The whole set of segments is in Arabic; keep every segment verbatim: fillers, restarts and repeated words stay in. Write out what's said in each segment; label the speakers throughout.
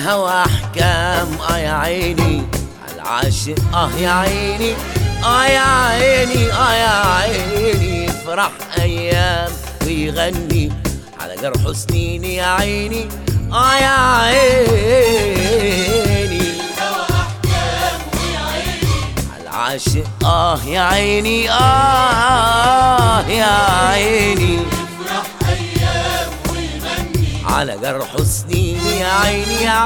Speaker 1: للهوى احكام اه يا عيني عالعاشق اه يا عيني اه يا عيني اه يا عيني يفرح ايام ويغني على جرح سنين يا عيني اه يا عيني عاشق اه يا عيني اه يا عيني
Speaker 2: يفرح ايام ويغني
Speaker 1: على جرح سنين يا عيني يا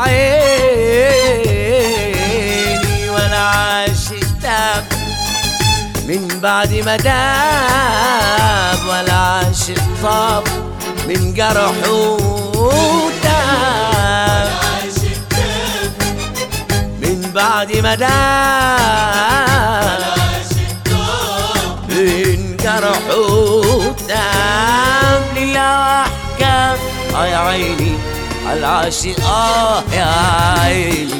Speaker 1: عيني وانا عاشق تاب من بعد ما داب ولا عاشق طاب من جرحه تاب من بعد ما داب من جرحه تاب لله احكام اه يا عيني عالعاشق اه يا عيني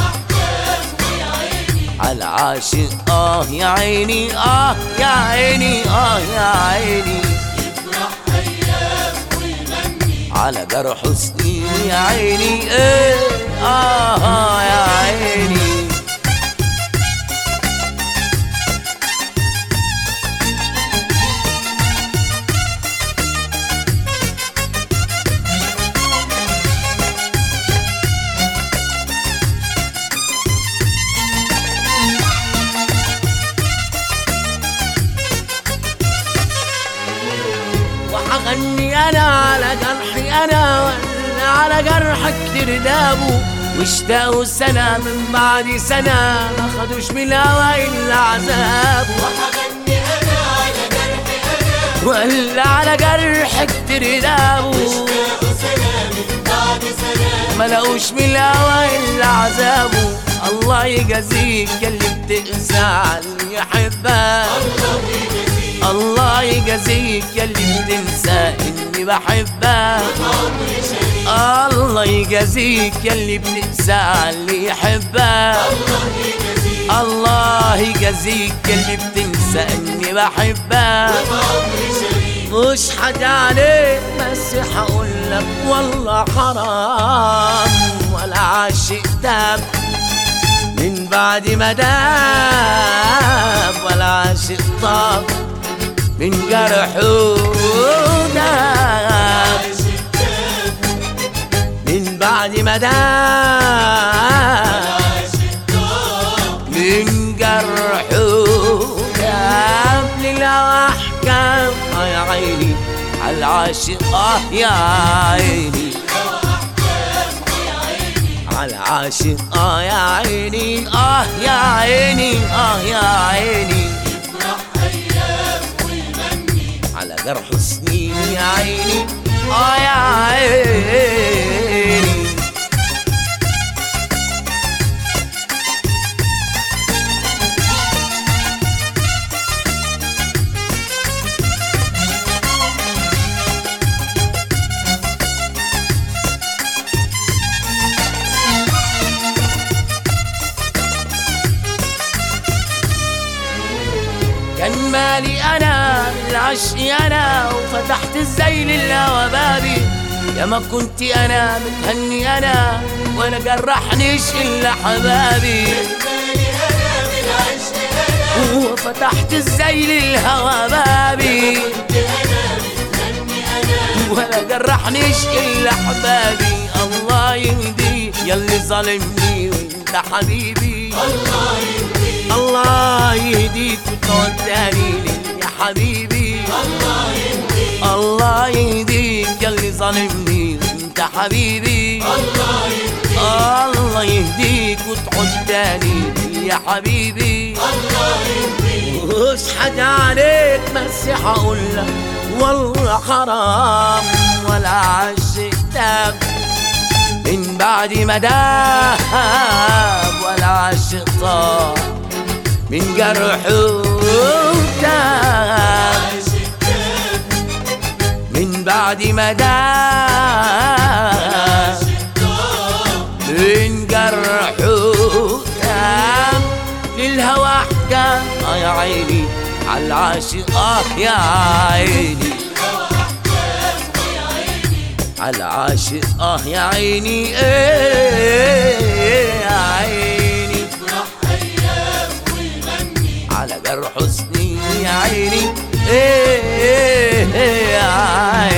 Speaker 1: عالعاشق اه يا عيني اه يا عيني اه يا عيني
Speaker 2: يفرح ايام ويغني
Speaker 1: على جرح سنين يا عيني ايه اه يا عيني وحغني انا على جرحي انا ولا على جرحك تردابه واشتاقوا سنة من بعد سنة ما خدوش من الهوى إلا عذابه
Speaker 2: وحغني انا على جرحي انا
Speaker 1: ولا على جرحك تردابه
Speaker 2: واشتاقوا سنة من بعد سنة
Speaker 1: ما لقوش من الهوى إلا عذابه الله يجازيك ياللي بتقسى على اللي يحبك الله يجازيك ياللي بتنسى اني بحبك الله يجازيك ياللي بتنسى اللي يحبك الله يجازيك ياللي بتنسى اني بحبك مش حد عليك بس هقولك والله حرام ولا عاشق تاب من بعد ما داب ولا عاشق طاب من جرحه داب من بعد ما داب من جرحه داب لله احكام اه يا عيني عالعاشق اه يا عيني عالعاشق اه يا عيني اه يا عيني اه يا عيني على جرح سنين يا عيني اه يا عيني كان مالي انا بالعشق انا وفتحت ازاي للهوى بابي يا ما كنت انا متهني انا وانا جرحنيش الا حبابي وفتحت ازاي للهوى بابي ولا جرحنيش الا حبابي الله يهديك ياللي ظالمني وانت حبيبي
Speaker 2: الله يهديك
Speaker 1: الله يهديك وتقعد تاني يا حبيبي
Speaker 2: الله يهديك
Speaker 1: الله يهديك ياللي ظالمني وانت حبيبي
Speaker 2: الله يهديك
Speaker 1: الله يهديك وتقعد تاني يا حبيبي
Speaker 2: الله يهديك
Speaker 1: مش حاجة عليك بس هقولك والله حرام ولا عاشق تاب من بعد ما داب ولا عاشق طاب من جرحه تاب من بعد ما داب من جرحه تاب للهوى احكام اه يا عيني عالعاشق اه يا عيني على العاشق اه يا عيني ايه يا عيني
Speaker 2: يفرح أيام ويغني
Speaker 1: على جرح سنين يا عيني ايه يا عيني